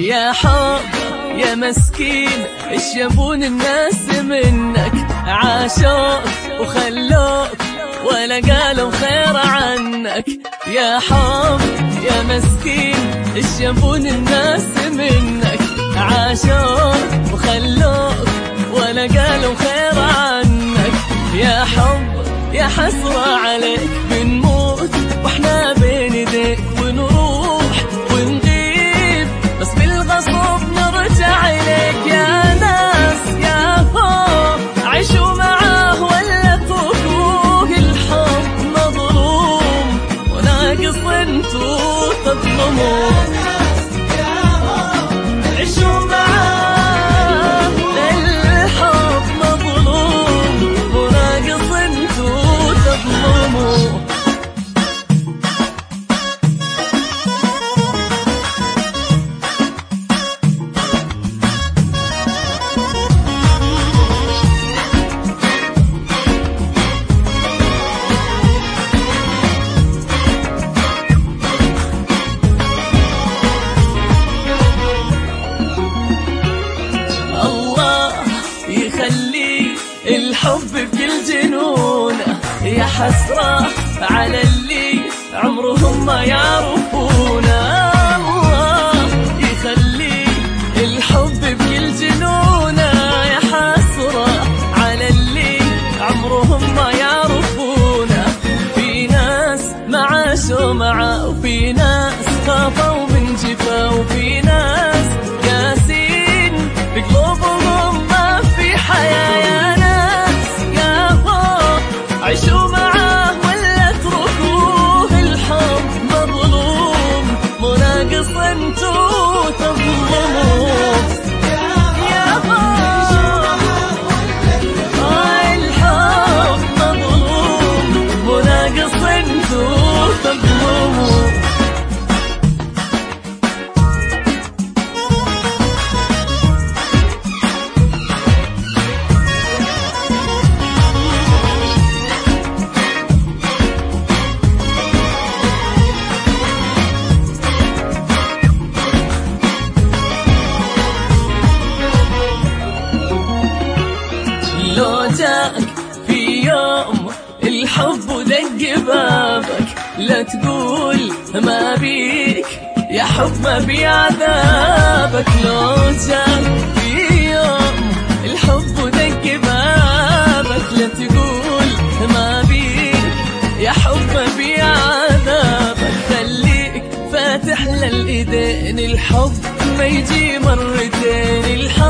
يا حب يا مسكين ايش يبون الناس منك؟ عاشوك وخلوك ولا قالوا خير عنك. يا حب يا مسكين ايش يبون الناس منك؟ عاشوك وخلوك ولا قالوا خير عنك. يا حب يا حسرة عليك بنموت واحنا بين يديك، ونروح ونغيب بس بالغصب نرجع إليك. يا ناس يا هو عيشوا معاه ولا اتركوه، الحب مظلوم وناقص انتو تظلموه. عيشوا معاه الحب مظلوم وناقص انتو تظلموه. يخلي الحب بكل جنونه، يا حسرة على اللي عمرهم ما يعرفونه. الله يخلي الحب بكل جنونه، يا حسرة على اللي عمرهم ما يعرفونه. في ناس ما عاشوا معه، وفي ناس خافوا من جفا، وفي ناس قاسين بقلوبهم حياة. يا ناس يا فوق عيشوا معاه ولا اتركوه، الحب مظلوم مناقص انتو تظلموه. يا فوق الحب مظلوم مناقص انتو تظلموه. لو جاك في يوم الحب ودق بابك، لا تقول ما بيك يا حب ما بي عذابك. لو جاك في يوم الحب ودق بابك، لا تقول ما بيك يا حب ما بي عذابك. خليك فاتح للإيدين، الحب ما يجي مرتين.